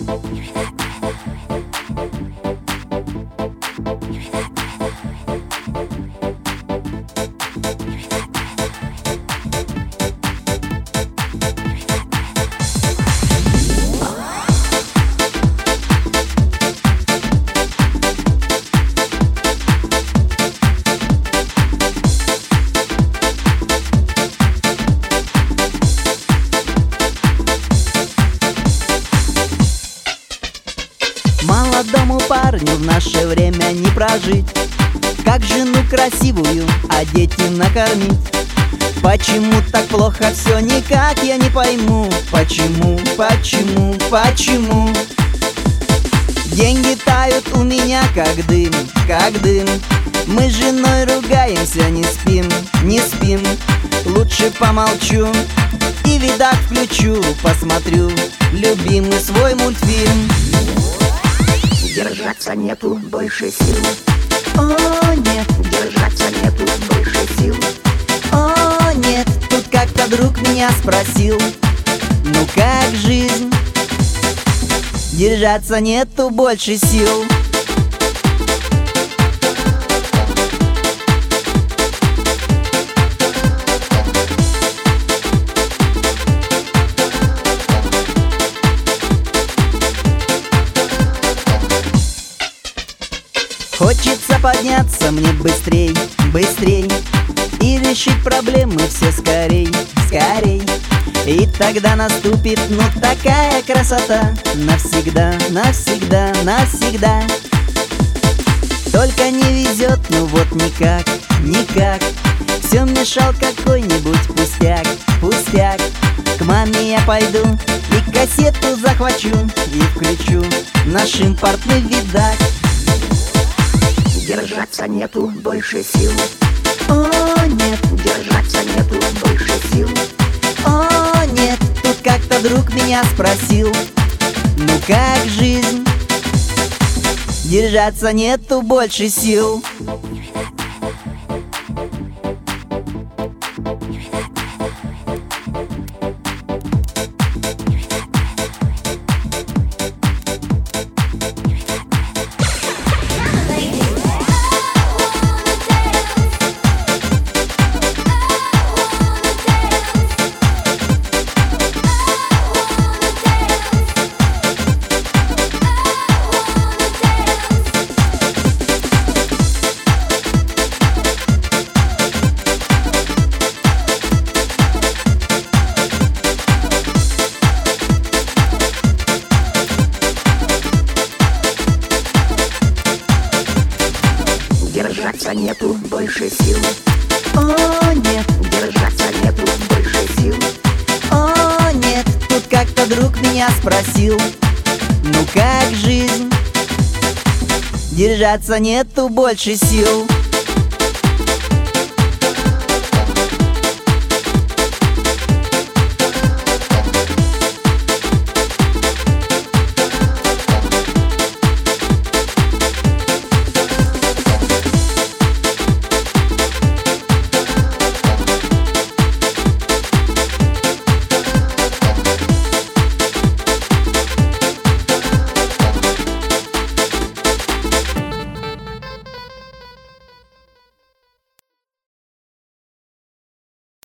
Молодому парню в наше время не прожить. Как жену красивую одеть и накормить? Почему так плохо все, никак я не пойму. Почему? Деньги тают у меня как дым, как дым. Мы с женой ругаемся, не спим. Лучше помолчу и видак включу, посмотрю любимый свой мультфильм. Держаться нету больше сил. О, нет, Держаться нету больше сил. о, нет. Тут как-то друг меня спросил: ну как жизнь? Держаться нету больше сил. Хочется подняться мне быстрей и решить проблемы все скорей. И тогда наступит, ну, такая красота. Навсегда. Только не везет, ну вот никак. Все мешал какой-нибудь пустяк. К маме я пойду и кассету захвачу и включу наш импортный видак. Держаться нету больше сил. О, нет, Держаться нету больше сил. о, нет. Тут как-то друг меня спросил: ну как жизнь? Держаться нету больше сил. Держаться нету больше сил. О, нет, Держаться нету больше сил. о, нет. Тут как-то друг меня спросил: ну как жизнь? Держаться нету больше сил.